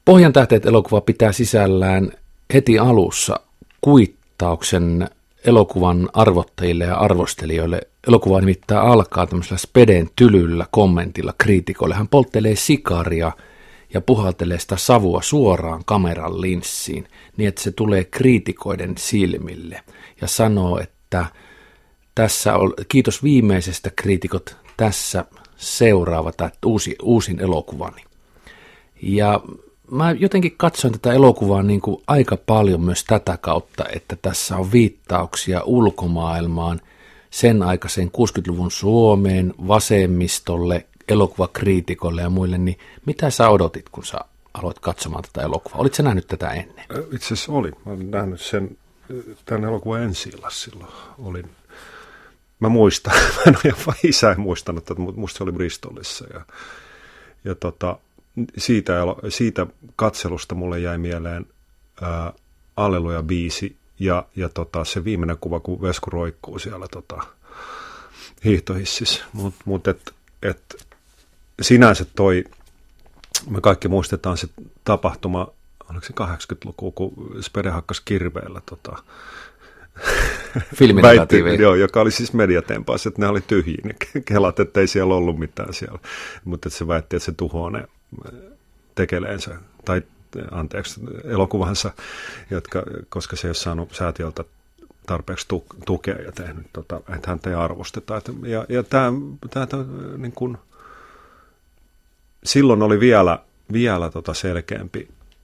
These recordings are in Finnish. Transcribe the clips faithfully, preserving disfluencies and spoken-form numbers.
Pohjantähteet-elokuva pitää sisällään heti alussa kuittauksen elokuvan arvottajille ja arvostelijoille. Elokuva nimittäin alkaa tämmöisellä Speden tylyllä kommentilla kriitikoille. Hän polttelee sikaria ja puhaltelee sitä savua suoraan kameran linssiin, niin että se tulee kriitikoiden silmille ja sanoo, että tässä on, kiitos viimeisestä kriitikot, tässä seuraava tai uusi, uusin elokuvani. Ja mä jotenkin katsoin tätä elokuvaa niin kuin aika paljon myös tätä kautta, että tässä on viittauksia ulkomaailmaan, sen aikaiseen kuusikymmentäluvun Suomeen, vasemmistolle, elokuvakriitikolle ja muille, niin mitä sä odotit, kun sä aloit katsomaan tätä elokuvaa? Olitko sä nähnyt tätä ennen? Itse asiassa oli. Mä olin nähnyt sen, tämän elokuvan ensi-illassa silloin. Olin, mä muistan, mä en ole isä en muistanut, että musta se oli Bristolissa. Ja, ja tota, siitä, siitä katselusta mulle jäi mieleen ää, Alleluja-biisi ja, ja tota, se viimeinen kuva, kun Vesku roikkuu siellä tota, hiihtohississä. Mutta mut et, et, sinänsä toi, me kaikki muistetaan se tapahtuma, oliko se kahdeksankymmentälukua, kun Spede hakkas kirveellä tota, filminegatiivi. Joo, joka oli siis mediatempaus, että ne oli tyhjiä, ne kelat, ettei siellä ollut mitään siellä. Mutta se väitti, että se tuhoaa ne tekeleensä, tai anteeksi, elokuvansa, jotka, koska se ei ole saanut säätiöltä tarpeeksi tukea ja tehnyt, tota, että häntä ei arvosteta. Et, ja ja tämä, tämä niin kuin, silloin oli vielä, vielä tota selkeämpi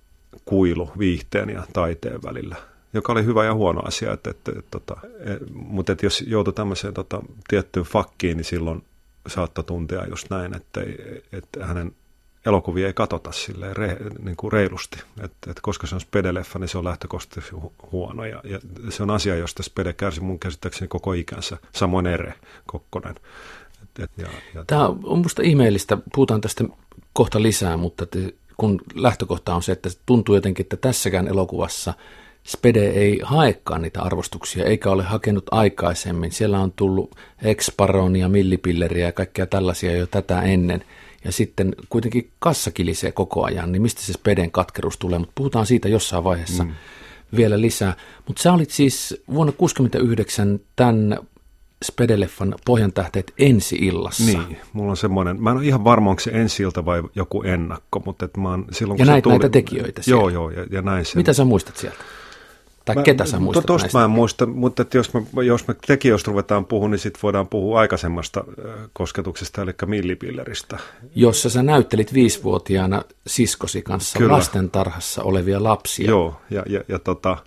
kuilu viihteen ja taiteen välillä, joka oli hyvä ja huono asia, että, että, että, että, mutta että jos joutui tämmöiseen tota, tiettyyn fakkiin, niin silloin saattoi tuntea just näin, että, että hänen elokuvia ei katsota silleen re, niin kuin reilusti, että, että koska se on Spede-leffa, niin se on lähtökohtaisesti hu- huono, ja, ja se on asia, josta Spede kärsi mun käsittääkseni koko ikänsä, samoin Ere Kokkonen. Et, et, ja, ja Tämä on musta ihmeellistä, puhutaan tästä kohta lisää, mutta te, kun lähtökohta on se, että tuntuu jotenkin, että tässäkään elokuvassa Spede ei haekaan niitä arvostuksia, eikä ole hakenut aikaisemmin. Siellä on tullut Ex-Baronia, Millipilleriä ja kaikkea tällaisia jo tätä ennen. Ja sitten kuitenkin kassa kilisee koko ajan, niin mistä se Speden katkeruus tulee, mutta puhutaan siitä jossain vaiheessa mm. vielä lisää. Mutta sä olit siis vuonna tuhatyhdeksänsataakuusikymmentäyhdeksän tämän Spede-leffan Pohjantähteet ensi-illassa. Niin, mulla on semmoinen, mä en ole ihan varma, onko se ensi-ilta vai joku ennakko, mutta että mä oon silloin, ja kun näit se tuli, näitä tekijöitä siellä. Joo, joo, ja, ja näin sen. Mitä sä muistat sieltä? Tai mä, ketä sä muistat tosta näistä? Mä en muista, mutta että jos, me, jos me tekijöistä ruvetaan puhumaan, niin sitten voidaan puhua aikaisemmasta kosketuksesta, eli Millipilleristä. Jossa sä näyttelit viisivuotiaana siskosi kanssa Kyllä. lastentarhassa olevia lapsia. Joo, ja, ja, ja tota,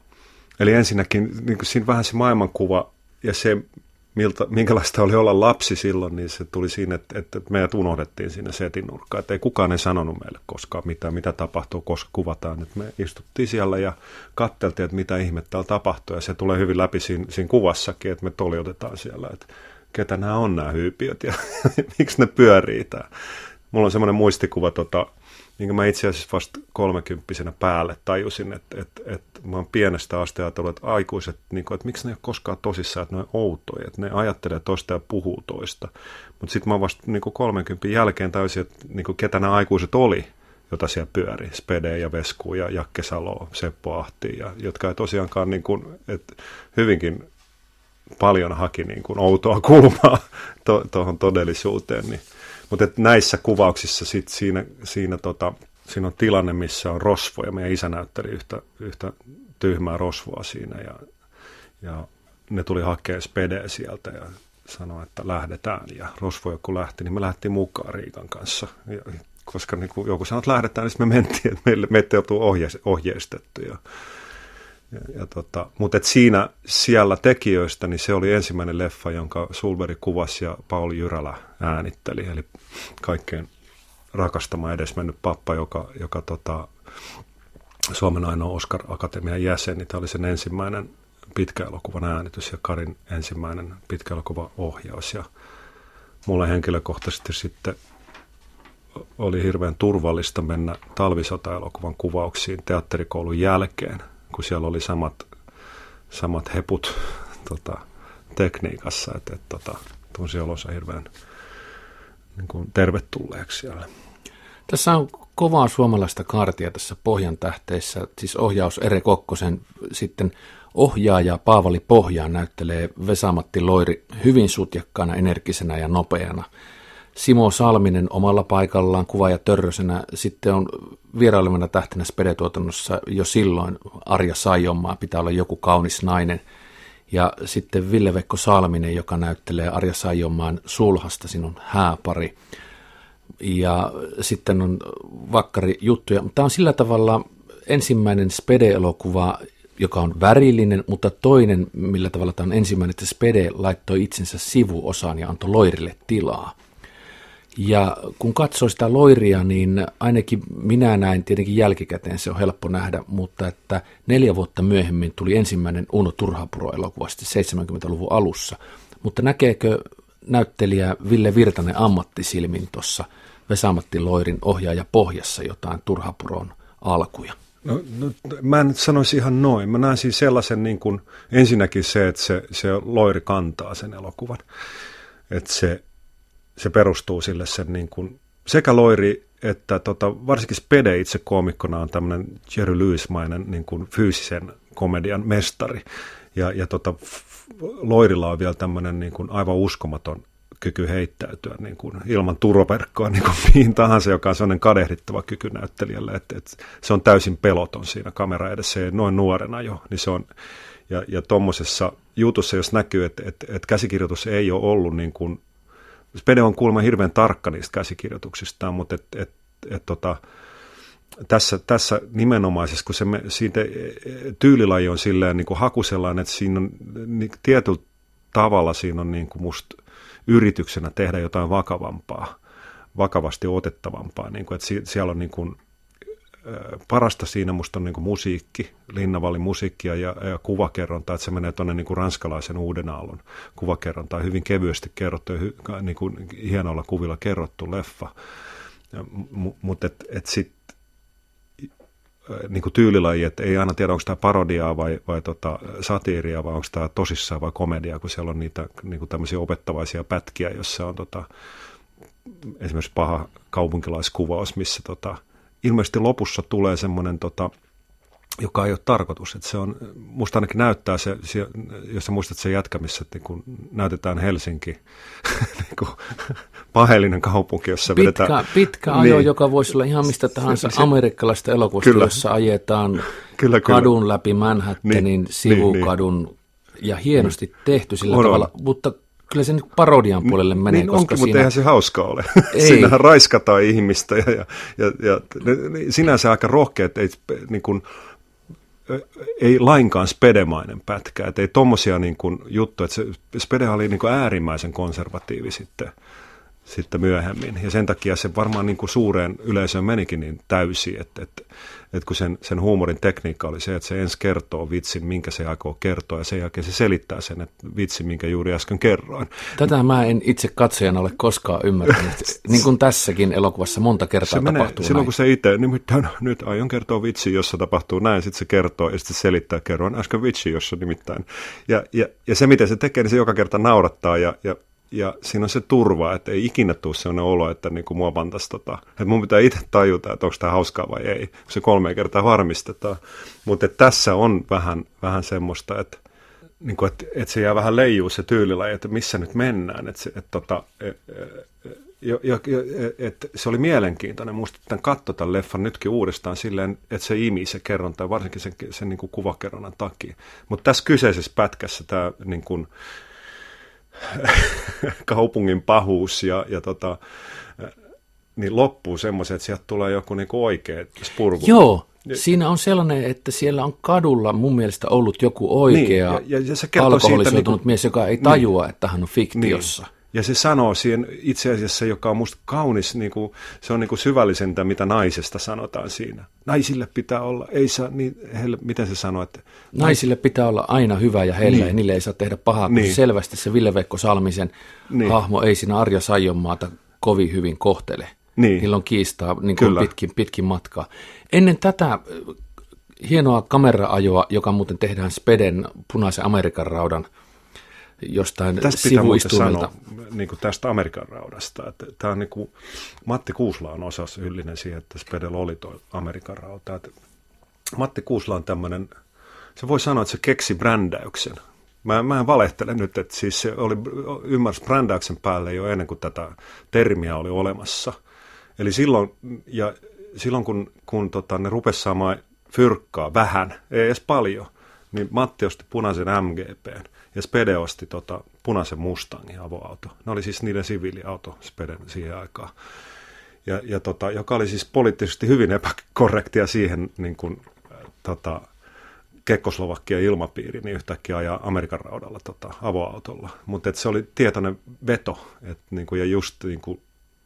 eli ensinnäkin niin siinä vähän se maailmankuva ja se, miltä, minkälaista oli olla lapsi silloin, niin se tuli siinä, että, että meidät unohdettiin siinä setin nurkkaan. Että ei kukaan ei sanonut meille koskaan mitään, mitä tapahtuu, koska kuvataan. Että me istuttiin siellä ja katseltiin, että mitä ihmettä täällä tapahtuu. Ja se tulee hyvin läpi siinä, siinä kuvassakin, että me toljotetaan siellä, että ketä nämä on nämä hyypiöt ja miksi ne pyörii tää. Mulla on semmoinen muistikuva, tota, minkä mä itse asiassa vasta kolmekymppisenä päälle tajusin, että, että, että mä oon pienestä asti ajatellut, että aikuiset, niin kuin, että miksi ne ei ole koskaan tosissaan, että ne on outoja, että ne ajattelee toista ja puhuu toista. Mutta sitten mä vasta niin kuin kolmenkympin jälkeen tajusin, että niin kuin, ketä nämä aikuiset oli, jota siellä pyöri, Spede ja Vesku ja Jakke Salo, Seppo Ahti, ja, jotka ei tosiaankaan niin kuin, että hyvinkin paljon haki niin kuin outoa kulmaa tuohon to, todellisuuteen, niin. Mutta näissä kuvauksissa sit siinä, siinä, tota, siinä on tilanne, missä on rosvo, ja meidän isä näytteli yhtä, yhtä tyhmää rosvoa siinä, ja, ja ne tuli hakemaan Spedeä sieltä ja sanoi, että lähdetään, ja rosvo kun lähti, niin me lähdettiin mukaan Riikan kanssa, ja, koska niin kun joku sanoi, että lähdetään, niin sitten me mentiin, että meille, meitä ei oltu ohje, ohjeistettu, ja Ja, ja tota, mutta siinä siellä tekijöistä, niin se oli ensimmäinen leffa, jonka Sulberg kuvasi ja Pauli Jyrälä äänitteli, eli kaikkein rakastama edesmennyt pappa, joka, joka tota, Suomen ainoa Oscar-akatemian jäsen, niin tämä oli sen ensimmäinen pitkäelokuvan äänitys ja Karin ensimmäinen pitkäelokuvan ohjaus. Ja mulle henkilökohtaisesti sitten oli hirveän turvallista mennä talvisota-elokuvan kuvauksiin teatterikoulun jälkeen, kun siellä oli samat, samat heput tota, tekniikassa, että et, tota, tunsi olonsa hirveän niin kuin tervetulleeksi siellä. Tässä on kovaa suomalaista kaartia tässä Pohjan tähteessä, siis ohjaus Ere Kokkosen, sitten ohjaaja Paavali Pohjaan näyttelee Vesa-Matti Loiri hyvin sutjakkaana, energisenä ja nopeana. Simo Salminen omalla paikallaan kuvaaja Törrösenä, sitten on vierailevana tähtenä Spede-tuotannossa jo silloin Arja Saijonmaa, pitää olla joku kaunis nainen. Ja sitten Ville-Veikko Salminen, joka näyttelee Arja Saijonmaan Sulhasta, sinun hääpari. Ja sitten on vakkari juttuja, mutta tämä on sillä tavalla ensimmäinen Spede-elokuva, joka on värillinen, mutta toinen, millä tavalla tämä on ensimmäinen, että Spede laittoi itsensä sivuosaan ja antoi Loirille tilaa. Ja kun katsoo sitä Loiria, niin ainakin minä näin, tietenkin jälkikäteen se on helppo nähdä, mutta että neljä vuotta myöhemmin tuli ensimmäinen Uno Turhapuro-elokuva sitten seitsemänkymmentäluvun alussa. Mutta näkeekö näyttelijä Ville Virtanen ammattisilmin tuossa Vesa-Matti Loirin ohjaaja Pohjassa jotain Turhapuron alkuja? No, no, mä en sanoisi ihan noin. Mä näen siis sellaisen niin kuin, ensinnäkin se, että se, se Loiri kantaa sen elokuvan. Että se, se perustuu sille sen niin kuin, sekä Loiri että tota, varsinkin Spede itse koomikkona on tämmöinen Jerry Lewis-mainen niin kuin fyysisen komedian mestari. Ja, ja tota, Loirilla on vielä tämmöinen niin kuin aivan uskomaton kyky heittäytyä niin kuin ilman turvaverkkoa niin kuin mihin tahansa, joka on sellainen kadehdittava kyky näyttelijälle, että, että se on täysin peloton siinä kamera edessä, noin nuorena jo, niin se on, ja, ja tuommoisessa jutussa, jos näkyy, että, että, että käsikirjoitus ei ole ollut niin kuin, Spede on kuulemma hirveän tarkka niistä käsikirjoituksistaan, mutta et, et, et, tota, tässä, tässä nimenomaisesti, kun se, siitä tyylilaji on silleen niin kuin hakusellaan, että siinä on niin, tietyllä tavalla siinä on niin kuin musta yrityksenä tehdä jotain vakavampaa, vakavasti otettavampaa. Niin kuin, että siellä on niin kuin, parasta siinä musta on niin kuin musiikki, Linnavallin musiikkia ja, ja kuvakerronta, että se menee tuonne niin kuin ranskalaisen uuden aallon kuvakerrontaan, hyvin kevyesti kerrottu ja hy, niin kuin hienoilla kuvilla kerrottu leffa. Mutta et, et sitten niin kuin tyylilaji, että ei aina tiedä, onko tämä parodiaa vai, vai tota, satiiria, vai onko tämä tosissaan vai komediaa, kun siellä on niitä niin kuin tämmöisiä opettavaisia pätkiä, jossa on tota, esimerkiksi paha kaupunkilaiskuvaus, missä tota, ilmeisesti lopussa tulee semmoinen, tota, joka ei ole tarkoitus. Että se on, musta ainakin näyttää se, se jos sä muistat sen jätkä, missä niin kun näytetään Helsinki, niin kuin paheellinen kaupunki, jossa pitkä, vedetään. Pitkä ajo, niin, joka voisi olla ihan mistä tahansa se, amerikkalaista elokuvasta, kyllä, jossa ajetaan kyllä, kadun kyllä. läpi Manhattanin niin, sivukadun niin, ja hienosti niin, tehty sillä on, tavalla, on. Mutta kyllä se nyt parodian puolelle menee. Niin koska onkin, siinä, mutta eihän se hauska ole. Siinähän raiskataan ihmistä ja, ja, ja, ja sinänsä aika rohkea, että ei, niin kuin, ei lainkaan spedemainen pätkä. Että ei tommosia niin kuin juttuja, että se Spede oli niin kuin äärimmäisen konservatiivi sitten, sitten myöhemmin. Ja sen takia se varmaan niin kuin suureen yleisöön menikin niin täysin, että, että, että kun sen, sen huumorin tekniikka oli se, että se ensin kertoo vitsin, minkä se aikoo kertoa, ja sen jälkeen se selittää sen, että vitsin, minkä juuri äsken kerroin. Tätä mä en itse katsojana ole koskaan ymmärtänyt. Niin kuin tässäkin elokuvassa monta kertaa se tapahtuu menee, silloin näin. Kun se itse, nimittäin nyt aion kertoa vitsi, jossa tapahtuu näin, sitten se kertoo, ja sitten se selittää, kerroin äsken vitsi, jossa nimittäin. Ja, ja, ja se, miten se tekee, niin se joka kerta naurattaa, ja, ja Ja siinä on se turva, että ei ikinä tule sellainen olo, että niin kuin mua pantaisi, tota, että mun pitää itse tajuta, että onko tämä hauskaa vai ei. Se kolme kertaa varmistetaan. Mutta tässä on vähän, vähän semmoista, että, niin kuin, että, että se jää vähän leijuu se tyylilaji, että missä nyt mennään. Että se, että, tota, ja, ja, että se oli mielenkiintoinen. Musta tämän katso tämän leffan nytkin uudestaan silleen, että se imi se kerronta, varsinkin sen, sen niin kuin kuvakerronnan takia. Mutta tässä kyseisessä pätkässä tämä niin kuin kaupungin pahuus ja, ja tota, niin loppuu semmoisen, että sieltä tulee joku niinku oikea spurgu. Joo, siinä on sellainen, että siellä on kadulla mun mielestä ollut joku oikea niin, ja, ja alkoholisoitunut niinku mies, joka ei tajua, niin, että hän on fiktiossa. Niin. Ja se sanoo siihen itse asiassa, joka on musta kaunis, niin kuin, se on niin kuin syvällisentä, mitä naisesta sanotaan siinä. Naisille pitää olla, ei saa, niin, heille, miten se sanoo? Että naisille pitää olla aina hyvä ja hellä, niin, ja niille ei saa tehdä pahaa, niin, kun selvästi se Ville-Veikko Salmisen niin hahmo ei siinä Arja Saijonmaata kovin hyvin kohtele. Niin. Niillä on kiistaa niin kuin pitkin, pitkin matkaa. Ennen tätä hienoa kameraajoa, joka muuten tehdään Speden Punaisen Amerikan raudan jostain tästä pitää sivuistuimelta. sanoa niin kuin tästä Amerikan raudasta. Että tämä on niin kuin, Matti Kuusla on osassa yllinen siihen, että Spedellä oli tuo Amerikan rauta. Että Matti Kuusla on tämmöinen, se voi sanoa, että se keksi brändäyksen. Mä, mä en valehtele nyt, että siis se oli, ymmärsi brändäyksen päälle jo ennen kuin tätä termiä oli olemassa. Eli silloin, ja silloin kun, kun tota, ne rupesi saamaan fyrkkaa vähän, ei edes paljon, niin Matti osti punaisen M G P:n ja Spede osti tota, punaisen Mustangin avoauto. Ne oli siis niiden siviiliauto Speden siihen aikaan. Ja, ja tota, joka oli siis poliittisesti hyvin epäkorrektia siihen niin kuin, tota, Kekkoslovakian ilmapiiri, niin yhtäkkiä ajaa Amerikan raudalla tota, avoautolla. Mutta se oli tietoinen veto, et, niinku, ja just niinku,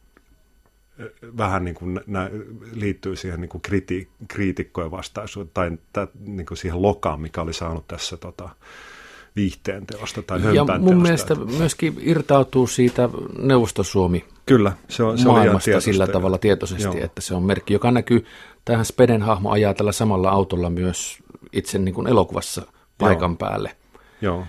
vähän niinku, nä, liittyy siihen niinku, kriti, kriitikkojen vastaisuuteen, tai tä, niinku, siihen lokaan, mikä oli saanut tässä tota, viihteen teosta tai hömpän teosta. Ja mun mielestä myöskin irtautuu siitä Neuvostosuomi Kyllä, se on, se maailmasta sillä tavalla tietoisesti, Joo. että se on merkki, joka näkyy, tähän Speden hahmo ajaa tällä samalla autolla myös itse niin kuin elokuvassa paikan Joo. päälle. Joo.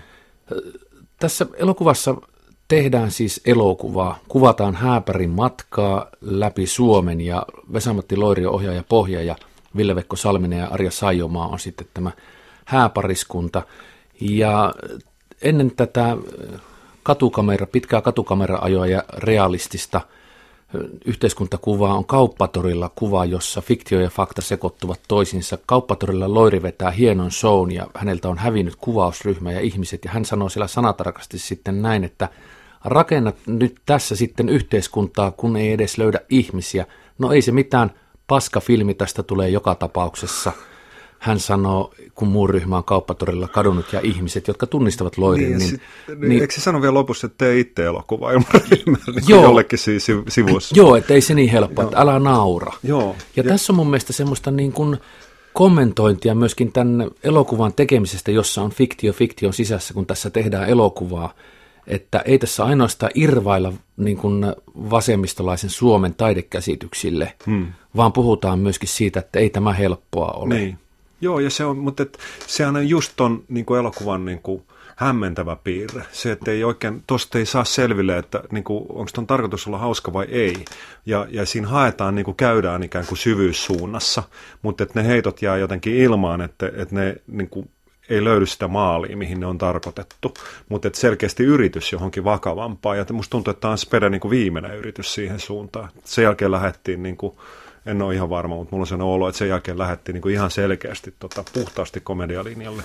Tässä elokuvassa tehdään siis elokuvaa, kuvataan Hääpärin matkaa läpi Suomen ja Vesa-Matti Loiri on ohjaaja pohja ja Ville-Vekko Salminen ja Arja Saijomaa on sitten tämä hääpariskunta. Ja ennen tätä katukamera, pitkää katukamera-ajoa ja realistista yhteiskuntakuvaa on Kauppatorilla kuva, jossa fiktio ja fakta sekoittuvat toisiinsa. Kauppatorilla Loiri vetää hienon shown ja häneltä on hävinnyt kuvausryhmä ja ihmiset. Ja hän sanoo siellä sanatarkasti sitten näin, että rakennat nyt tässä sitten yhteiskuntaa, kun ei edes löydä ihmisiä. No ei se mitään, paskafilmi tästä tulee joka tapauksessa. Hän sanoo, kun muu ryhmä on Kauppatorilla kadonnut ja ihmiset, jotka tunnistavat Loirin. Niin, niin, sit, niin, eikö se sano vielä lopussa, että tee itse elokuvaa ilman ryhmää niin jollekin siis sivussa? Joo, että ei se niin helppoa, että älä naura. Joo, ja, ja tässä on mun mielestä semmoista niin kuin kommentointia myöskin tämän elokuvan tekemisestä, jossa on fiktio fiktion sisässä, kun tässä tehdään elokuvaa. Että ei tässä ainoastaan irvailla niin kuin vasemmistolaisen Suomen taidekäsityksille, hmm. vaan puhutaan myöskin siitä, että ei tämä helppoa ole. Niin. Joo, ja se on, mutta et, sehän on just ton niin kuin elokuvan niin kuin hämmentävä piirre. Se, että ei oikein, tosta ei saa selville, että niin kuin, onko ton tarkoitus olla hauska vai ei. Ja, ja siinä haetaan, niin kuin käydään ikään kuin syvyyssuunnassa, mutta että ne heitot jää jotenkin ilmaan, että, että ne niin kuin, ei löydy sitä maalia, mihin ne on tarkoitettu. Mutta että selkeästi yritys johonkin vakavampaa. Ja musta tuntuu, että tämä on Speden niin kuin viimeinen yritys siihen suuntaan. Sen jälkeen lähdettiin niin kuin, en ole ihan varma, mutta mulla on sellainen olo, että sen jälkeen lähdettiin niin kuin ihan selkeästi tota, puhtaasti komedialinjalle.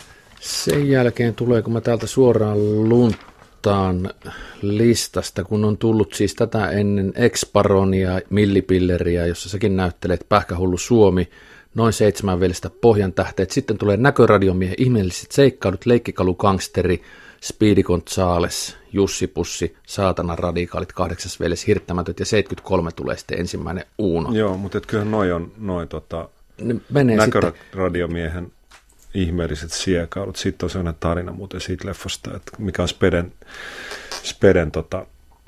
Sen jälkeen tulee, kun mä täältä suoraan luntaan listasta, kun on tullut siis tätä ennen Ex-Baronia, Millipilleriä, jossa säkin näyttelet Pähkähullu Suomi, noin seitsemän veljestä Pohjan tähteet. Sitten tulee Näköradiomiehen ihmeelliset seikkailut, Leikkikalu-gangsteri, Speedy Gonzales, Jussi Pussi, Saatanan radikaalit, kahdeksas veljes, Hirttämätöt ja seitsemänkymmentäkolme tulee sitten ensimmäinen Uuno. Joo, mutta kyllähän noi on noi, tota, Näköradiomiehen sitten ihmeelliset siekailut. Sitten on sellainen tarina muuten siitä leffasta, että mikä on Speden, Speden tota,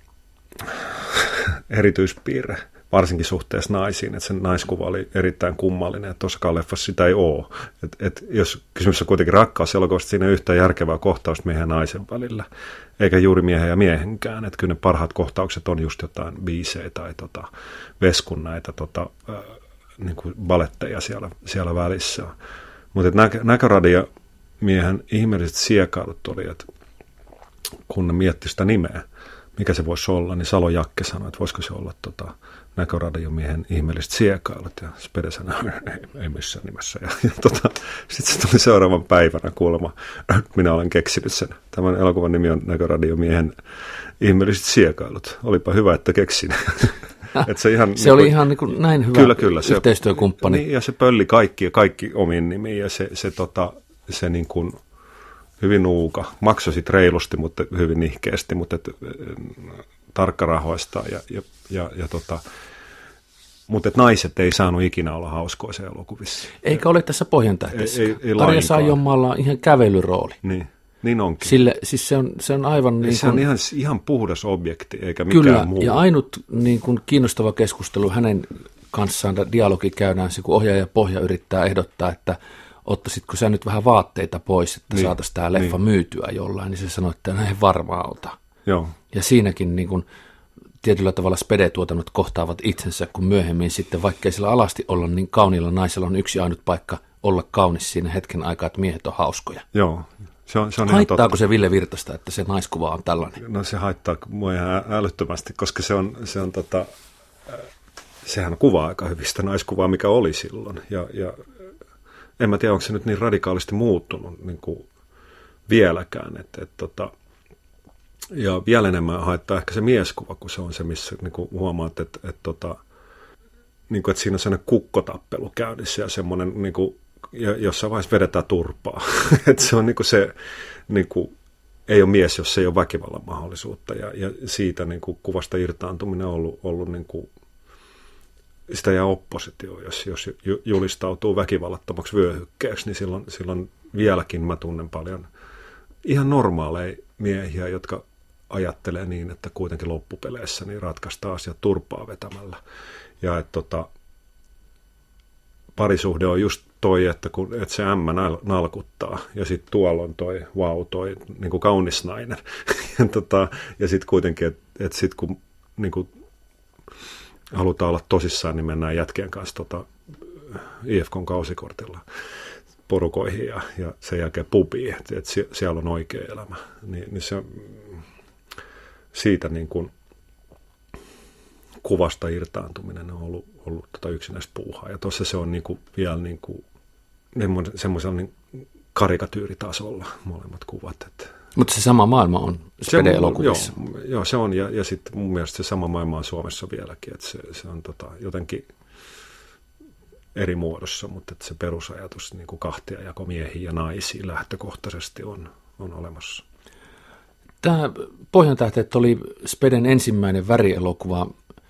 erityispiirre, varsinkin suhteessa naisiin, että sen naiskuva oli erittäin kummallinen, että tuossakaan leffassa sitä ei ole. Et, et jos kysymys on kuitenkin rakkauselokuvasta, siinä ei yhtään järkevää kohtausta miehen ja naisen välillä, eikä juuri miehen ja miehenkään. Että kyllä ne parhaat kohtaukset on just jotain biisejä tai tota, veskun näitä tota, äh, niin kuin baletteja siellä, siellä välissä. Mutta näkö, Näköradiomiehen ihmeelliset siekailut oli, että kun ne mietti sitä nimeä, mikä se voisi olla, niin Salo Jakke sanoi, että voisiko se olla tota, Näköradiomiehen ihmeelliset siekailut, ja Spede sanoi, ei, ei missään nimessä. Ja, ja tota, sitten se tuli seuraavan päivänä kuulemma, minä olen keksinyt sen. Tämän elokuvan nimi on Näköradiomiehen ihmeelliset siekailut. Olipa hyvä, että keksin. Et se ihan, se niin oli kuin, ihan niin kuin näin hyvä kyllä, kyllä, yhteistyökumppani. Se, niin, ja se pölli kaikki ja kaikki omiin nimiin, ja se, se, tota, se niin kuin hyvin nuuka. Maksoi sitten reilusti, mutta hyvin nihkeästi, mutta et, tarkkarahoista. Ja, ja, ja, ja tota, mutta et naiset ei saanut ikinä olla hauskoissa elokuvissa. Eikä ole tässä Pohjan tähdessä. Ei, ei Arja Saijonmaalla on ihan kävelyrooli. Niin, niin onkin. Sille, siis se on, se on aivan niin se kuin, on ihan, ihan puhdas objekti, eikä mikään kyllä, muu. Ja ainut niin kuin kiinnostava keskustelu hänen kanssaan, dialogi käydään se, kun ohjaaja Pohja yrittää ehdottaa, että ottaisitko sä nyt vähän vaatteita pois, että niin, saataisiin tämä leffa niin. myytyä jollain, niin se sanoi, että no ei varmaan ota. Joo. Ja siinäkin niin kun, tietyllä tavalla spede-tuotannot kohtaavat itsensä, kun myöhemmin sitten, vaikkei sillä alasti olla, niin kauniilla naisella on yksi ainut paikka olla kaunis siinä hetken aikaa, että miehet on hauskoja. Joo. Se on, se on Haittaako se Ville Virtasta, että se naiskuva on tällainen? No se haittaa mua ihan älyttömästi, koska se on, se on tota, sehän kuvaa aika hyvin sitä naiskuvaa, mikä oli silloin. Ja, ja en mä tiedä, onko se nyt niin radikaalisti muuttunut niin kuin vieläkään. Et, et, tota, ja vielä enemmän haittaa ehkä se mieskuva, kun se on se, missä niin kuin huomaat, että et, tota, niin kuin, että siinä on sellainen kukkotappelu käynnissä ja semmoinen, niin kuin, ja jossain vaiheessa vedetään turpaa. Että se on niin kuin se, niin kuin, ei ole mies, jos ei ole väkivallan mahdollisuutta. Ja, ja siitä niin kuin, kuvasta irtaantuminen on ollut, ollut niin kuin, sitä ja oppositio, jos, jos julistautuu väkivallattomaksi vyöhykkeeksi, niin silloin, silloin vieläkin mä tunnen paljon ihan normaaleja miehiä, jotka ajattelee niin, että kuitenkin loppupeleissä niin ratkaistaan asiat turpaa vetämällä. Ja että tota, parisuhde on just toi, että, kun, että se ämmä nalkuttaa ja sitten tuolla on toi, vau, wow, toi niin kuin kaunis nainen. ja tota, ja sitten kuitenkin, että et sitten kun niin kuin halutaan olla tosissaan, niin mennään jätkien kanssa tota, I F K:n kausikortilla porukoihin ja, ja sen jälkeen pubiin, että et siellä on oikea elämä. Ni, niin se, siitä niin kuin kuvasta irtaantuminen on ollut, ollut tota yksinäistä puuhaa. Ja tuossa se on niin kuin vielä niin kuin semmoisella niin karikatyyritasolla molemmat kuvat. Että mutta se sama maailma on spede-elokuvissa. Joo, joo, se on. Ja, ja sitten mun mielestä se sama maailma on Suomessa vieläkin. Että se, se on tota, jotenkin eri muodossa, mutta että se perusajatus niin kuin kahtiajako miehiä ja naisia lähtökohtaisesti on, on olemassa. Tämä Pohjantähteet oli Speden ensimmäinen värielokuva.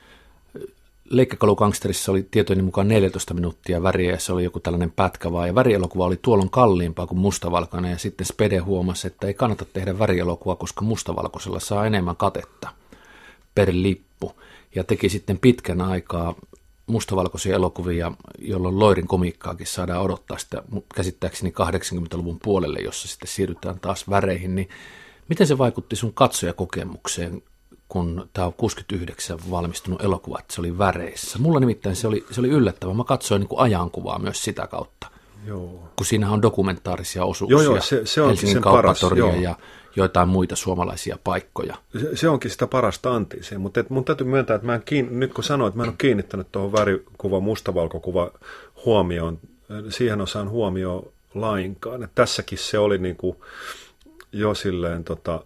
Leikkakalukangsterissa oli tietojeni mukaan neljätoista minuuttia väriä ja se oli joku tällainen pätkä vaan. Ja värielokuva oli tuolloin kalliimpaa kuin mustavalkoinen ja sitten Spede huomasi, että ei kannata tehdä värielokuva, koska mustavalkoisella saa enemmän katetta per lippu. Ja teki sitten pitkän aikaa mustavalkoisia elokuvia, jolloin Loirin komiikkaakin saadaan odottaa sitä käsittääkseni kahdeksankymmentäluvun puolelle, jossa sitten siirrytään taas väreihin. Niin miten se vaikutti sun katsojakokemukseen, kun tämä on kuusikymmentäyhdeksän valmistunut elokuva, että se oli väreissä? Mulla nimittäin se oli, se oli yllättävää. Mä katsoin niin kuin ajankuvaa myös sitä kautta. Joo. Kun siinähän on dokumentaarisia osuuksia. Joo, joo, se, se Helsingin kauppatoria ja joitain muita suomalaisia paikkoja. Se, se onkin sitä parasta antiisia, mutta et mun täytyy myöntää, että mä en kiinni, nyt kun sanoin, että mä en ole kiinnittänyt tuohon värikuva, mustavalkokuva huomioon, siihen osaan huomioon lainkaan. Et tässäkin se oli niin kuin jo silleen tota,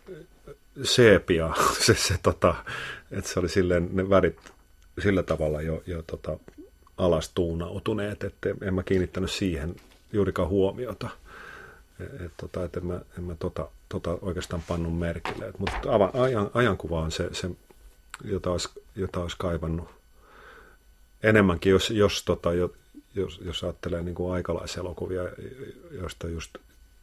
seepia, se, se, tota, että se oli silleen ne värit sillä tavalla jo, jo tota, alas tuunautuneet, että en mä kiinnittänyt siihen juurikaan huomiota. Et, tota, et en mä, en mä tota, tota oikeastaan pannut merkille. Mutta ajan, ajankuva on se, se jota, olisi, jota olisi kaivannut enemmänkin, jos, jos, tota, jos, jos ajattelee niin kuin aikalaiselokuvia, joista just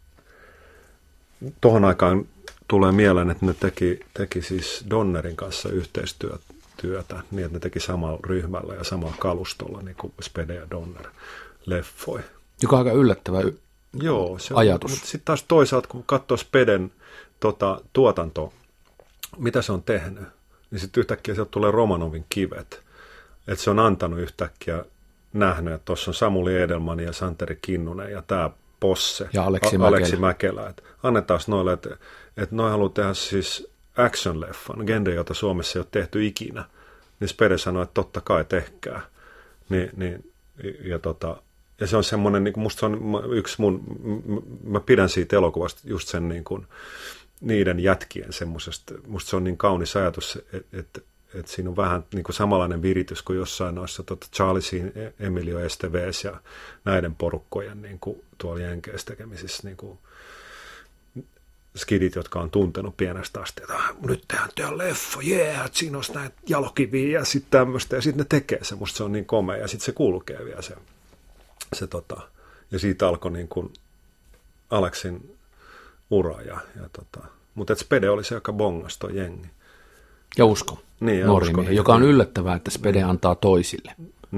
tuohon aikaan tulee mieleen, että ne teki, teki siis Donnerin kanssa yhteistyötä, niin että ne teki samalla ryhmällä ja samalla kalustolla, niin kuin Spede ja Donner leffoi. Joka on aika yllättävä Joo, se on, ajatus. Mutta sitten taas toisaalta, kun katsoo Speden tota, tuotanto, mitä se on tehnyt, niin sitten yhtäkkiä sieltä tulee Romanovin kivet. Että se on antanut yhtäkkiä nähnyt, että tuossa on Samuli Edelman ja Santeri Kinnunen ja tämä Posse, ja Aleksi A- Mäkelä. Aleksi Mäkelä. Että annetaan noille, että, että noi haluaa tehdä siis action-leffan, genre, jota Suomessa ei ole tehty ikinä. Niin Spede sanoi, että totta kai tehkää. Niin, niin, ja, tota, ja se on semmoinen, niin musta se on yksi mun, mä pidän siitä elokuvasta just sen niin kuin, niiden jätkien semmoisesta, musta se on niin kaunis ajatus, että, että, että siinä on vähän niin kuin samanlainen viritys kuin jossain noissa tota Charlesin, Emilio Estevez ja näiden porukkojen niin kuin tuolla Jenkeissä tekemisissä niin kuin skidit, jotka on tuntenut pienestä asti, että nyt tehdään työn leffa, jee, yeah, että siinä olisi näitä jalokiviä ja sitten tämmöistä, ja sitten ne tekee se, musta se on niin komea, ja sitten se kulkee vielä se, se tota, ja siitä alkoi niin kuin Aleksin ura, ja, ja tota, mutta et Spede oli se, joka bongasi toi jengi. Ja usko, niin, ja nuori usko, miehen, joka on yllättävää, että Spede antaa toisille. Niin,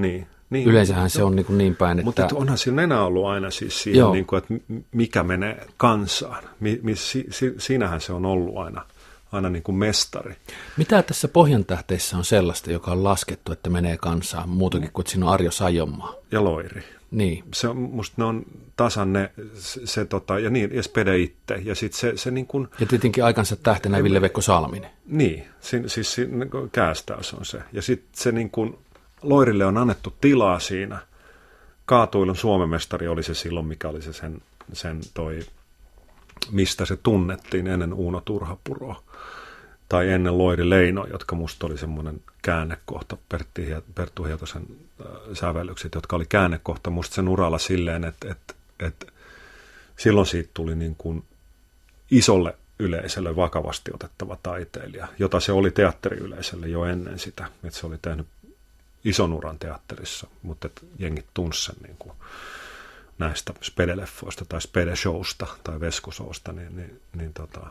Niin, Yleensähän se on niin, kuin niin päin, että... Mutta että onhan siinä enää ollut aina siis siihen, niin kuin, että mikä menee kansaan. Mi, mi, si, si, siinähän se on ollut aina, aina niin kuin mestari. Mitä tässä Pohjantähteissä on sellaista, joka on laskettu, että menee kansaan muutakin kuin, että siinä on Arjo Saijonmaa? Ja Loiri. Niin. Se on, musta ne on tasan ne, se, se tota, ja niin, ja Spede itse. Ja sit se, se niin kuin... Ja tietenkin aikansa tähtenä Ville-Veikko Salminen. Niin, si, siis si, käästäys on se. Ja sitten se niin kuin... Loirille on annettu tilaa siinä. Kaatuilun Suomen mestari oli se silloin, mikä oli se sen, sen toi, mistä se tunnettiin ennen Uuno Turhapuroa. Tai ennen Loiri Leino, jotka musta oli semmoinen käännekohta, Pertti, Perttu Hietosen äh, sävellykset, jotka oli käännekohta musta sen uralla silleen, että, että, että silloin siitä tuli niin kuin isolle yleisölle vakavasti otettava taiteilija, jota se oli teatteriyleisölle jo ennen sitä, että se oli tehnyt ison uran teatterissa, mutta et jengit tunsi sen niin kuin näistä Spede-leffoista tai Spede-showsta tai Veskusousta, niin, niin, niin tota,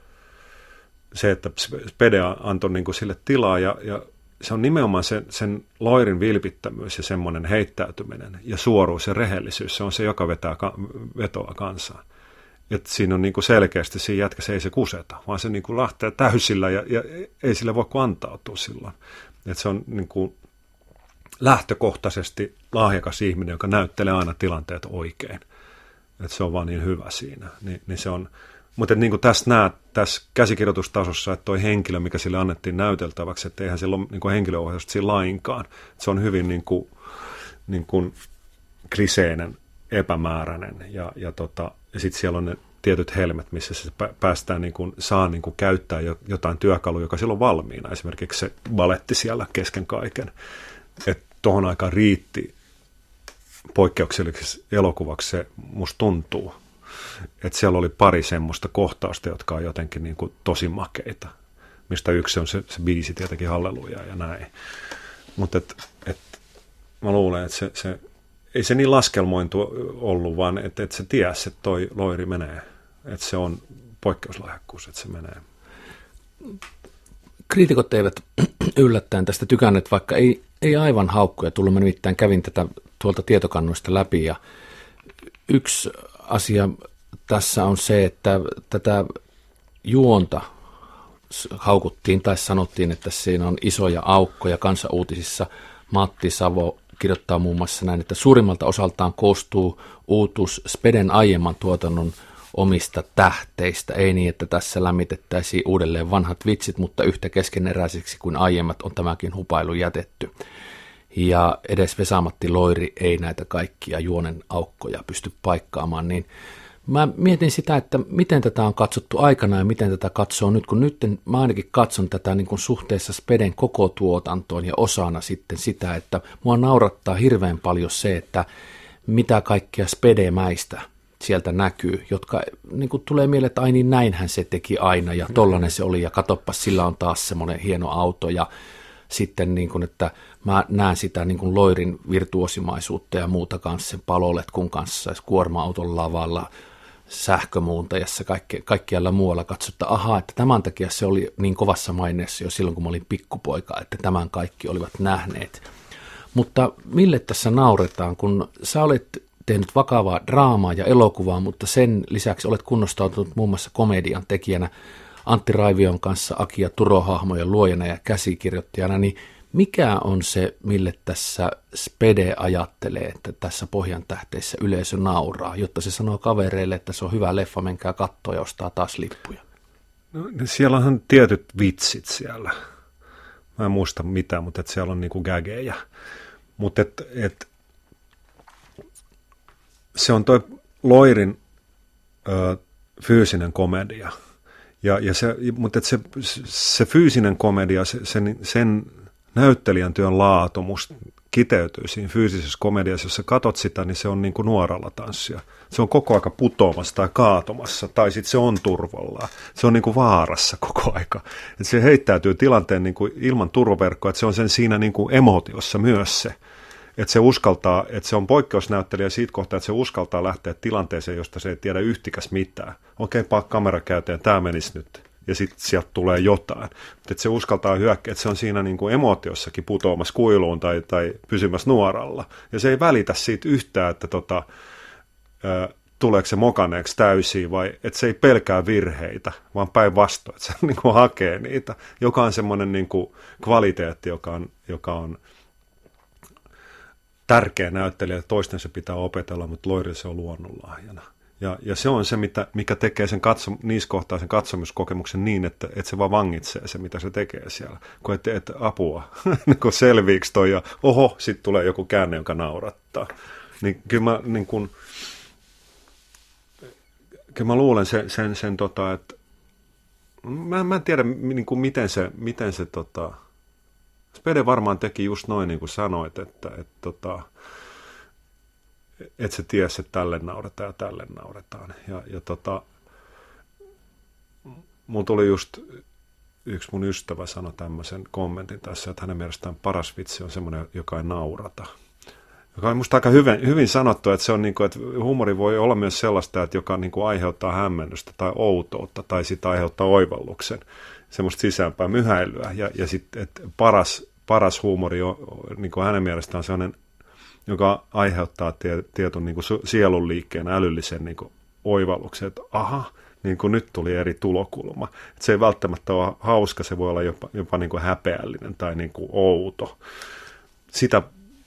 se, että Spede antoi niin kuin sille tilaa ja, ja se on nimenomaan sen, sen Loirin vilpittömyys ja semmoinen heittäytyminen ja suoruus ja rehellisyys, se on se, joka vetää, vetoa kansaa. Että siinä on niin kuin selkeästi siinä jätkässä ei se kuseta, vaan se niin kuin lähtee täysillä ja, ja ei sille voi kuin antautua silloin. Että se on niin kuin lähtökohtaisesti lahjakas ihminen, joka näyttelee aina tilanteet oikein. Että se on vaan niin hyvä siinä. Ni, niin se on, mutta niin kuin tässä näet, tässä käsikirjoitustasossa, että toi henkilö, mikä sille annettiin näyteltäväksi, että eihän sillä ole niin kuin henkilöohjausta siinä lainkaan. Että se on hyvin niin kuin, niin kuin kliseinen, epämääräinen ja, ja, tota, ja sitten siellä on ne tietyt helmet, missä se päästään niin kuin, saa niin kuin käyttää jotain työkalua, joka silloin on valmiina. Esimerkiksi se baletti siellä kesken kaiken. Että tuohon aikaan riitti poikkeukselliseksi elokuvaksi se musta tuntuu. Että siellä oli pari semmoista kohtausta, jotka on jotenkin niin kuin tosi makeita. Mistä yksi on se, se biisi tietenkin Halleluja ja näin. Mutta et, et, mä luulen, että se, se, ei se niin laskelmointu ollut, vaan että et se tiesi, että toi Loiri menee. Että se on poikkeuslahjakkuus, että se menee. Kriitikot eivät yllättäen tästä tykänneet, vaikka ei, ei aivan haukkuja tullut. Mä nimittäin kävin tätä tuolta tietokannoista läpi ja yksi asia tässä on se, että tätä juonta haukuttiin tai sanottiin, että siinä on isoja aukkoja. Kansan uutisissa Matti Savo kirjoittaa muun muassa näin, että suurimmalta osaltaan koostuu uutuus Speden aiemman tuotannon omista tähteistä. Ei niin, että tässä lämmitettäisiin uudelleen vanhat vitsit, mutta yhtä keskeneräisiksi kuin aiemmat on tämäkin hupailu jätetty. Ja edes Vesa-Matti Loiri ei näitä kaikkia juonen aukkoja pysty paikkaamaan, niin mä mietin sitä, että miten tätä on katsottu aikana ja miten tätä katsoo nyt, kun nyt mä ainakin katson tätä niin kuin suhteessa Speden koko tuotantoon ja osana sitten sitä, että mua naurattaa hirveän paljon se, että mitä kaikkea Spedemäistä sieltä näkyy, jotka niin kuin tulee mieleen, että ai niin näinhän se teki aina ja tollainen se oli ja katoppas, sillä on taas semmoinen hieno auto ja sitten niin kuin, että mä näen sitä niin kuin Loirin virtuosimaisuutta ja muuta kanssa, sen paloletkun kanssa, kuorma-auton lavalla, sähkömuuntajassa, kaikki, kaikkialla muualla katsottu, että ahaa, että tämän takia se oli niin kovassa maineessa jo silloin, kun mä olin pikkupoika, että tämän kaikki olivat nähneet. Mutta mille tässä nauretaan, kun sä olet tehnyt vakavaa draamaa ja elokuvaa, mutta sen lisäksi olet kunnostautunut muun muassa komedian tekijänä Antti Raivion kanssa Aki ja Turo-hahmojen luojana ja käsikirjoittajana, niin mikä on se, mille tässä Spede ajattelee, että tässä Pohjantähteissä yleisö nauraa, jotta se sanoo kavereille, että se on hyvä leffa, menkää katsoa ja ostaa taas lippuja? No, siellä on tietyt vitsit siellä. Mä en muista mitään, mutta että siellä on niinku gägejä. Mutta et, et, se on toi Loirin ö, fyysinen komedia. Ja, ja se, mutta et se, se fyysinen komedia, se, sen, sen näyttelijän työn laatu musta kiteytyy siinä fyysisessä komediassa. Jos sä katot sitä, niin se on niin kuin nuoralla tanssia. Se on koko aika putoamassa tai kaatumassa, tai sitten se on turvallaan. Se on niin kuin vaarassa koko aika. Et se heittäytyy tilanteen niin kuin ilman turvaverkkoa, että se on sen siinä niin kuin emootiossa myös se. Että se uskaltaa, että se on poikkeusnäyttelijä siitä kohtaa, että se uskaltaa lähteä tilanteeseen, josta se ei tiedä yhtikäs mitään. Okei, pakka kamera käyteen, tämä menisi nyt. ja sitten sieltä tulee jotain. Mutta että se uskaltaa hyökkää, että se on siinä niin kuin emotiossakin putoamassa kuiluun tai, tai pysymässä nuoralla. Ja se ei välitä siitä yhtään, että tota, ö, tuleeko se mokaneeksi täysiin vai että se ei pelkää virheitä, vaan päinvastoin, että se niin kuin hakee niitä, joka on semmoinen niin kuin kvaliteetti, joka on, joka on tärkeä näyttelijä, että toisten se pitää opetella, mutta Loiri se on luonnonlahjana. Ja, ja se on se, mitä, mikä tekee sen katsom, niissä kohtaa sen katsomuskokemuksen niin, että, että se vaan vangitsee se, mitä se tekee siellä. Kun et, et apua, kun selviikö toi ja oho, sitten tulee joku käänne, joka naurattaa. Niin kyllä mä, niin kun, kyllä mä luulen sen, sen, sen tota, että mä, mä en tiedä, niin kuin miten se, miten se tota, Spede varmaan teki just noin, niin kuin sanoit, että, että, että, että se tiesi, että tälle nauretaan ja tälle nauretaan. Ja, ja tota, mun tuli just yksi mun ystävä sanoi tämmöisen kommentin tässä, että hänen mielestään paras vitsi on semmoinen, joka ei naurata. Joka on musta aika hyvin, hyvin sanottu, että, se on niin kuin, että huumori voi olla myös sellaista, että joka niin kuin aiheuttaa hämmennystä tai outoutta tai sitten aiheuttaa oivalluksen, semmoista sisäänpäin myhäilyä. Ja, ja sitten paras, paras huumori on niin kuin hänen mielestään sellainen, joka aiheuttaa tie, tietyn niin kuin sielun liikkeen älyllisen niin kuin oivalluksen, että aha, niin kuin nyt tuli eri tulokulma. Että se ei välttämättä ole hauska, se voi olla jopa, jopa niin kuin häpeällinen tai niin kuin outo. Sitä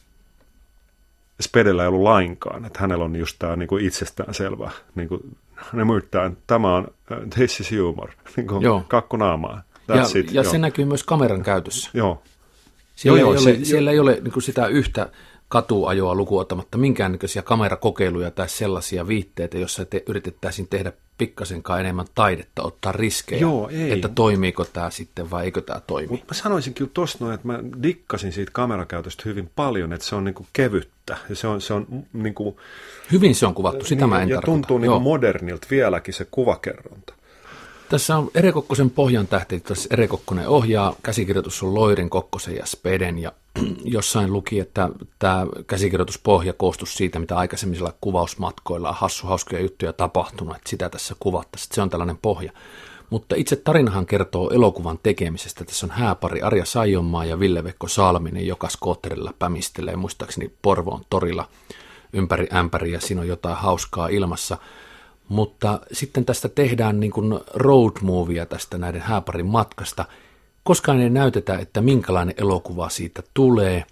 Spedellä ei ollut lainkaan, että hänellä on just tämä niin kuin itsestäänselvä, niin kuin, nimittäin tämä on this is humor, niin kuin kakku naamaa. Ja, ja se näkyy myös kameran käytössä. Joo. Siellä, joo, ei, joo, ole, se, siellä ei ole niin kuin sitä yhtä katuajoa lukuun ottamatta minkäännäköisiä kamerakokeiluja tai sellaisia viitteitä, joissa te yritettäisiin tehdä pikkasenkaan enemmän taidetta, ottaa riskejä, joo, että toimiiko tämä sitten vai eikö tämä toimi. Mutta mä sanoisin kyllä tuossa noin, että mä dikkasin siitä kamerakäytöstä hyvin paljon, että se on niinku kevyttä. Ja se on, se on niinku, hyvin se on kuvattu, sitä niin, mä en ja tarkoita. tuntuu niinku modernilta vieläkin se kuvakerronta. Tässä on Ere Kokkosen Pohjan tähti, tässä Ere Kokkonen ohjaa, käsikirjoitus on Loirin, Kokkosen ja Speden, ja jossain luki, että tämä käsikirjoituspohja koostus siitä, mitä aikaisemmilla kuvausmatkoilla on hassu hauskoja juttuja tapahtunut, että sitä tässä kuvattaisiin, se on tällainen pohja. Mutta itse tarinahan kertoo elokuvan tekemisestä. Tässä on hääpari Arja Saijonmaa ja Ville-Vekko Salminen, joka skootterilla pämistelee, muistaakseni Porvoon torilla ympäri ämpäriä, siinä on jotain hauskaa ilmassa. Mutta sitten tästä tehdään niin kuin road movia tästä näiden hääparin matkasta. Koskaan ei näytetä, että minkälainen elokuva siitä tulee,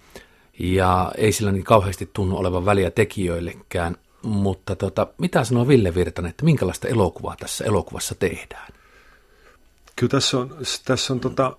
ja ei sillä niin kauheasti tunnu olevan väliä tekijöillekään. Mutta tota, mitä sanoo Ville Virtanen, että minkälaista elokuvaa tässä elokuvassa tehdään? Kyllä tässä on, tässä on tota,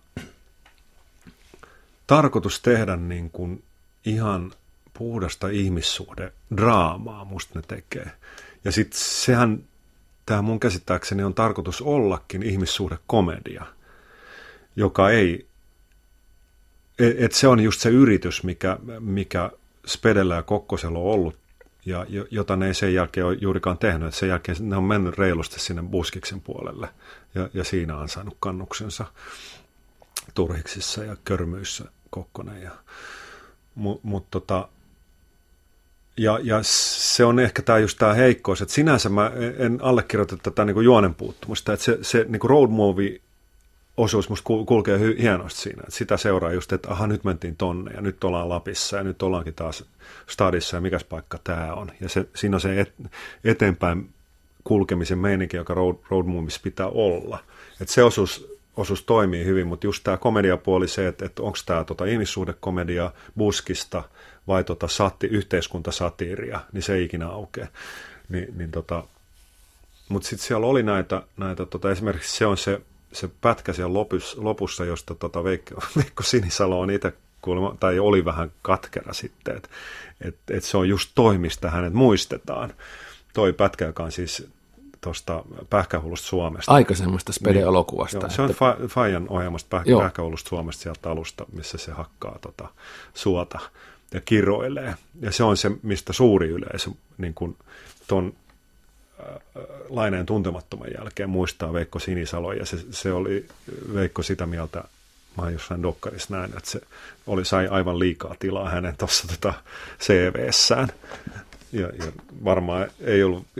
tarkoitus tehdä niin kuin ihan puhdasta ihmissuhdedraamaa, musta ne tekee. Ja sitten sehän, tämä mun käsittääkseni on tarkoitus ollakin ihmissuhdekomedia, joka ei, että se on just se yritys, mikä, mikä Spedellä ja Kokkosella on ollut, ja jota ne ei sen jälkeen ole juurikaan tehnyt, että sen jälkeen ne on mennyt reilusti sinne Buskiksen puolelle, ja, ja siinä on saanut kannuksensa Turhiksissa ja Körmyissä Kokkonen. Ja, mu, mut tota, ja, ja se on ehkä tämä just tämä heikkous, että sinänsä mä en allekirjoita tätä niin kuin juonen puuttumusta, että se, se niin kuin road movie osuus musta kulkee hy- hienosti siinä, että sitä seuraa just, että aha, nyt mentiin tonne ja nyt ollaan Lapissa ja nyt ollaankin taas stadissa ja mikäs paikka tämä on. Ja se, siinä on se et, eteenpäin kulkemisen meininki, joka road, road movies pitää olla. Että se osuus, osuus toimii hyvin, mutta just tämä komediapuoli se, että, että onko tämä tota ihmissuhdekomedia Buskista vai tota sati, yhteiskuntasatiiria, niin se ei ikinä aukea. Ni, niin tota, mutta sitten siellä oli näitä, näitä tota, esimerkiksi se on se se pätkä siellä lopussa, lopussa josta tota Veikko, Veikko Sinisalo on itse kuulemma, tai oli vähän katkera sitten, että et, et se on just toi, mistä hänet muistetaan. Toi pätkä, joka on siis tuosta Pähkähullusta Suomesta. Aikaisemmasta Spede-elokuvasta. Niin, se on että Fajan ohjelmasta Päh- Pähkähullusta Suomesta sieltä alusta, missä se hakkaa tota suota ja kiroilee. Ja se on se, mistä suuri yleisö niin kun ton Laineen tuntemattoman jälkeen muistaa Veikko Sinisalo, ja se, se oli Veikko sitä mieltä, mä oon jossain dokkarissa näin, että se oli, sai aivan liikaa tilaa hänen tuossa tota C V-ssään, ja, ja varmaan ei ollut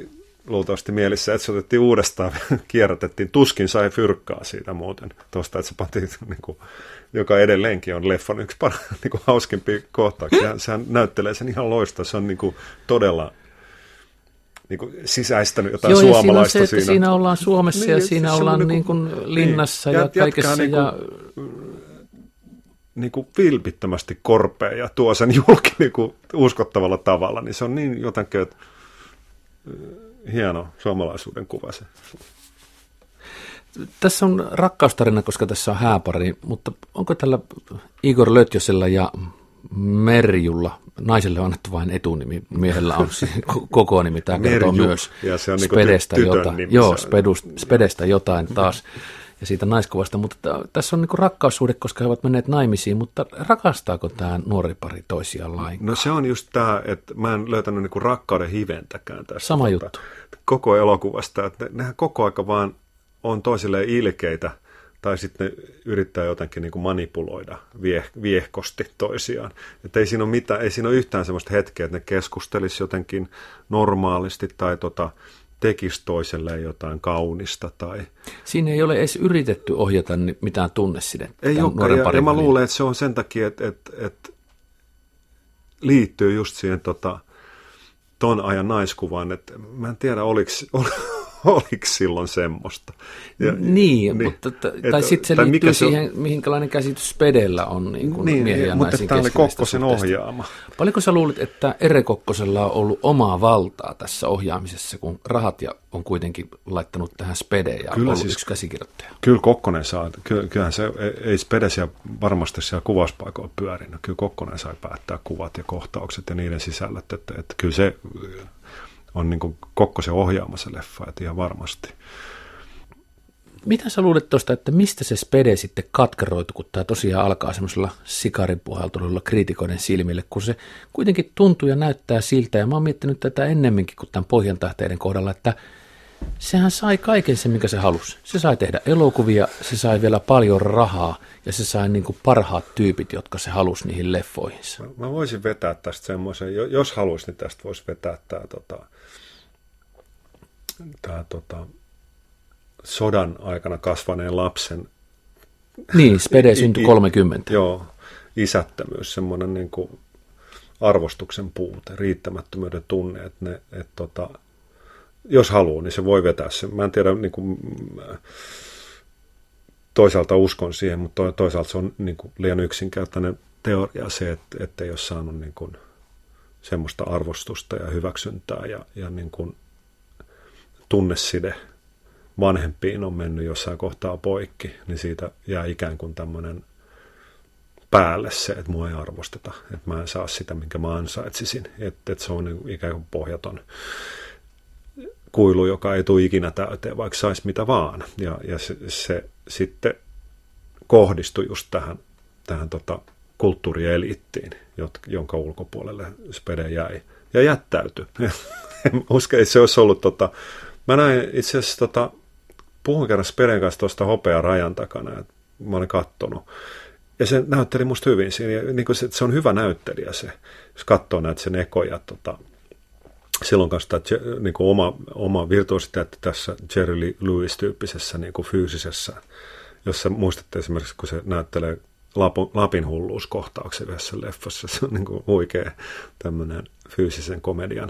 luultavasti mielissä, että se otettiin uudestaan, kierrätettiin, tuskin sai fyrkkaa siitä muuten, tuosta, että se pantiin, niin kuin, joka edelleenkin on leffan yksi par, niin kuin hauskimpia kohtauksia. Sehän, sehän näyttelee sen ihan loista, se on niin kuin, todella niin kuin, sisäistänyt jotain Joo, suomalaista siinä. On se, siinä. Siinä ollaan Suomessa niin, ja siinä se ollaan niin niin kuin, kuin linnassa niin, ja kaikessa. Niin kuin, ja... niin kuin vilpittömästi korpea ja tuo sen julki niin kuin uskottavalla tavalla, niin se on niin jotenkin, että hieno suomalaisuuden kuva se. Tässä on rakkaustarina, koska tässä on hääpari, mutta onko tällä Igor Lötjösellä ja Merjulla, naiselle on annettu vain etunimi, miehellä on koko nimi, tämä kertoo myös ja se on Spedestä, niin jotain. Nimi, Joo, se Spedust, Spedestä jotain taas ja siitä naiskuvasta, mutta t- tässä on niin kuin rakkaussuhde, koska he ovat menneet naimisiin, mutta rakastaako tämä nuori pari toisiaan lainkaan? No se on just tämä, että mä en löytänyt niin kuin rakkauden hiventäkään tästä. Sama juttu. Koko elokuvasta, että nehän koko aika vaan on toisilleen ilkeitä, tai sitten ne yrittää jotenkin niin kuin manipuloida vie, viehkosti toisiaan. Että ei siinä ole mitään, ei siinä ole yhtään sellaista hetkeä, että ne keskustelisi jotenkin normaalisti tai tota, tekisi toiselleen jotain kaunista. Tai... Siinä ei ole edes yritetty ohjata mitään tunnesidettä. Ei olekaan, ja, ja mä luulen, että se on sen takia, että, että, että liittyy just siihen tota, ton ajan naiskuvaan, että mä en tiedä, oliko... oliko silloin semmoista. Ja, niin, niin, mutta t- tai sitten se tai liittyy se siihen, minkälainen käsitys Spedellä on niin kuin niin, miehen ja mutta naisen tämä oli Kokkosen suhteesta. ohjaama. Paljonko sä luulit, että Ere Kokkosella on ollut omaa valtaa tässä ohjaamisessa, kun rahat ja on kuitenkin laittanut tähän Spede ja kyllä ollut siis, yksi käsikirjoittaja? Kyllä Kokkonen saa, kyllähän se ei Spede siellä varmasti siellä kuvauspaikoilla pyörinyt. Kyllä Kokkonen sai päättää kuvat ja kohtaukset ja niiden sisällöt, että, että kyllä se... on niin kuin Kokkosen ohjaama se leffa, että ihan varmasti. Mitä sä luulet tuosta, että mistä se Spede sitten katkeroitu, kun tämä tosiaan alkaa semmoisella sikarinpuhaltelulla kriitikoiden silmille, kun se kuitenkin tuntuu ja näyttää siltä, ja mä oon miettinyt tätä ennemminkin kuin tämän Pohjantähteiden kohdalla, että sehän sai kaiken sen, mikä se halusi. Se sai tehdä elokuvia, se sai vielä paljon rahaa, ja se sai niin kuin parhaat tyypit, jotka se halusi niihin leffoihinsa. Mä, mä voisin vetää tästä semmoisen, jos haluaisi, niin tästä voisi vetää tämä tota, tää, tota, sodan aikana kasvaneen lapsen. Niin, Spede syntyi kolmekymmentä. Joo, isättömyys, semmoinen niin kuin arvostuksen puute, riittämättömyyden tunne, että ne, et, tota, jos haluaa, niin se voi vetää sen. Mä en tiedä, niin kuin, toisaalta uskon siihen, mutta toisaalta se on niin kuin liian yksinkertainen teoria se, että, että ei ole saanut niin kuin semmoista arvostusta ja hyväksyntää ja, ja niin kuin tunneside vanhempiin on mennyt jossain kohtaa poikki, niin siitä jää ikään kuin tämmöinen päälle se, että mua ei arvosteta, että mä en saa sitä, minkä mä ansaitsisin, että, että se on niin ikään kuin pohjaton kuilu, joka ei tule ikinä täyteen, vaikka saisi mitä vaan. Ja, ja se, se sitten kohdistui just tähän, tähän tota kulttuurieliittiin, jonka ulkopuolelle Spede jäi. Ja jättäytyi. Uskon, että se olisi ollut... Tota, mä näin itse asiassa... Tota, puhun kerran Speden kanssa tuosta Hopea rajan takana, että mä olin kattonut. Ja se näytteli musta hyvin siinä. Ja niin se, se on hyvä näyttelijä se, jos katsoo näitä sen ekoja... Tota, silloin kanssa tämä niin kuin oma, oma virtuositeetti tässä Jerry Lee Lewis-tyyppisessä niin kuin fyysisessä, jossa muistatte esimerkiksi, kun se näyttelee Lapu, Lapin hulluuskohtauksen yhdessä leffassa, se on niin kuin huikea tämmöinen fyysisen komedian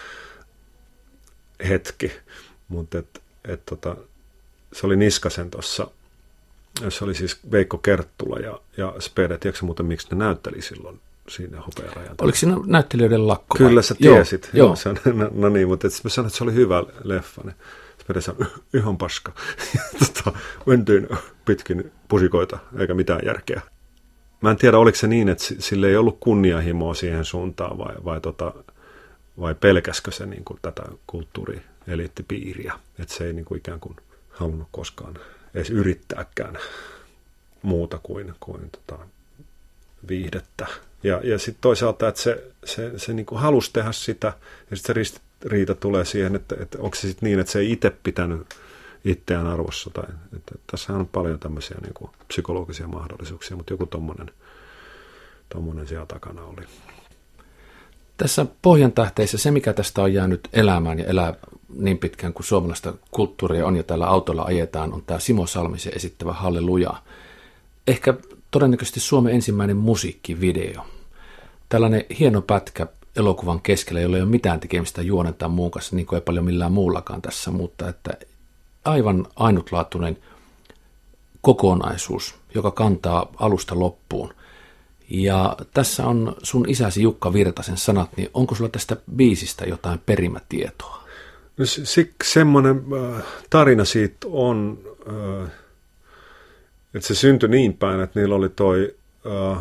hetki, mutta et, et, tota, se oli Niskasen tuossa, se oli siis Veikko Kerttula ja, ja Spede, tiedätkö muuten miksi ne näytteli silloin siinä Hopearajan. Oliko siinä näyttelijöiden lakko? Kyllä sä tiesit. Joo, joo. Joo. No, no niin, mutta mä sanoin, että se oli hyvä leffa. Niin Spede sanoi, ihan paska. tota, mentyin pitkin pusikoita, eikä mitään järkeä. Mä en tiedä, oliko se niin, että sille ei ollut kunnianhimoa siihen suuntaan, vai, vai, tota, vai pelkäskö se niin kuin tätä kulttuurieliittipiiriä. Että se ei niin kuin ikään kuin halunnut koskaan edes yrittääkään muuta kuin, kuin tota, viihdettä. Ja, ja sitten toisaalta, että se, se, se niin kuin halusi tehdä sitä, ja sitten se ristiriita tulee siihen, että, että onko se sitten niin, että se ei itse pitänyt itseään arvossa. Tai, että tässähän on paljon tämmöisiä niin kuin psykologisia mahdollisuuksia, mutta joku tommonen, tommonen siellä takana oli. Tässä Pohjantähteissä se, mikä tästä on jäänyt elämään ja elää niin pitkään kuin suomalaista kulttuuria on ja täällä autolla ajetaan, on tämä Simo Salmisen esittävä Halleluja. Ehkä todennäköisesti Suomen ensimmäinen musiikkivideo. Tällainen hieno pätkä elokuvan keskellä, jolla ei ole mitään tekemistä juonen tai muun kanssa, niin kuin ei paljon millään muullakaan tässä, mutta että aivan ainutlaatuinen kokonaisuus, joka kantaa alusta loppuun. Ja tässä on sun isäsi Jukka Virtasen sanat, niin onko sulla tästä biisistä jotain perimätietoa? No se, semmoinen äh, tarina siitä on, äh, että se syntyi niin päin, että niillä oli toi äh,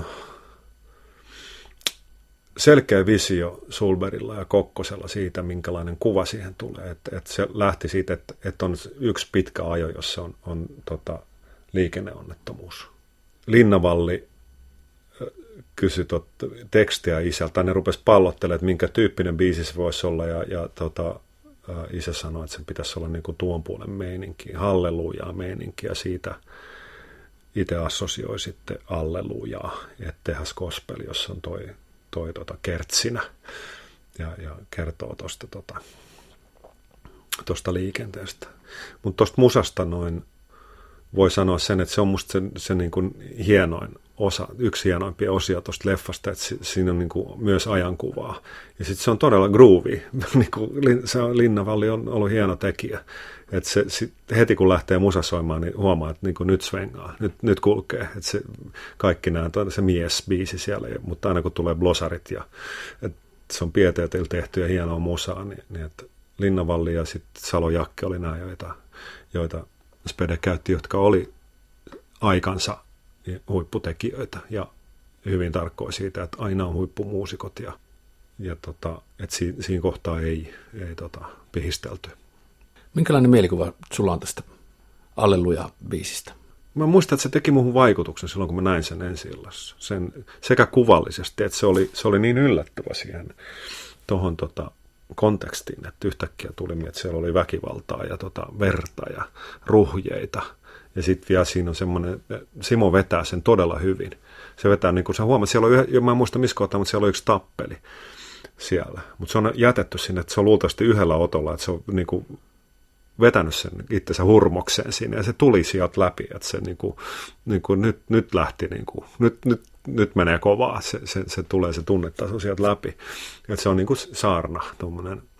selkeä visio Sulberilla ja Kokkosella siitä, minkälainen kuva siihen tulee. Että, että se lähti siitä, että, että on yksi pitkä ajo, jossa on, on tota, liikenneonnettomuus. Linnavalli kysyi tot, tekstiä isältä, ne rupesi pallottelemaan, että minkä tyyppinen biisi se voisi olla, ja, ja tota, isä sanoi, että sen pitäisi olla niin kuin tuon puolen meininki, hallelujaa meininki, ja siitä itse assosioi sitten allelujaa, että tehas gospel, jossa on toi, toi tota kertsinä, ja, ja kertoo tuosta tota, tosta liikenteestä. Mutta tuosta musasta noin voi sanoa sen, että se on musta se, se niin kuin hienoin osa, yksi hienoimpia osia tuosta leffasta, että siinä on niin kuin myös ajankuvaa. Ja sitten se on todella groovy. niin kuin, se on, Linnavalli on ollut hieno tekijä. Että se, sit, heti kun lähtee musasoimaan, niin huomaa, että niin kuin nyt svengaa, nyt, nyt kulkee. Että se, kaikki nämä, se mies-biisi siellä, mutta aina kun tulee blosarit ja että se on pieteetillä tehty ja hienoa musaa, niin, niin että Linnavalli ja sitten Salo Jakke oli nämä, joita, joita Spede käytti, jotka oli aikansa huipputekijöitä ja hyvin tarkkoja siitä, että aina on huippumuusikot ja, ja tota, että si, siinä kohtaa ei, ei tota, pihistelty. Minkälainen mielikuva sulla on tästä Alleluja-biisistä? Mä muistan, että se teki muuhun vaikutuksen silloin, kun mä näin sen ensi-illassa. Sen, sekä kuvallisesti, että se oli, se oli niin yllättävä siihen tuohon tota, kontekstiin, että yhtäkkiä tuli, että siellä oli väkivaltaa ja tota, verta ja ruhjeita. Ja sitten vielä siinä on semmoinen, Simo vetää sen todella hyvin. Se vetää, niin kuin sä huomaat, siellä on yhä, mä en muista missä kohtaa, mutta siellä on yksi tappeli siellä. Mutta se on jätetty sinne, että se on luultavasti yhdellä otolla, että se on niin kuin vetänyt sen itsensä hurmokseen sinne, ja se tuli sieltä läpi, että se niin kuin, niin kuin nyt, nyt lähti, niin kuin, nyt, nyt, nyt menee kovaa, se, se, se tulee se tunnetaso sieltä läpi. Että se on niin kuin saarna, tuommoinen